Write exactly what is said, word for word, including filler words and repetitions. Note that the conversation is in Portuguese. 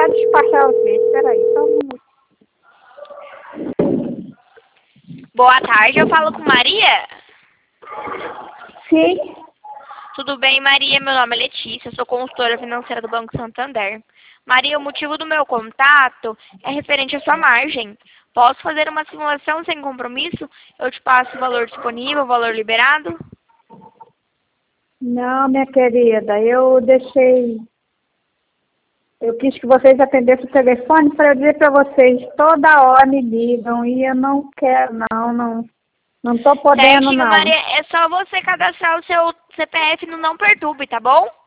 despachar vocês. Espera aí, só um minuto. Boa tarde, eu falo com Maria? Sim. Tudo bem, Maria? Meu nome é Letícia, sou consultora financeira do Banco Santander. Maria, o motivo do meu contato é referente à sua margem. Posso fazer uma simulação sem compromisso? Eu te passo o valor disponível, o valor liberado? Não, minha querida, eu deixei... Eu quis que vocês atendessem o telefone para eu dizer para vocês, toda hora me ligam e eu não quero, não, não. Não estou podendo, Certinho, não. Maria, é só você cadastrar o seu C P F no Não Perturbe, tá bom?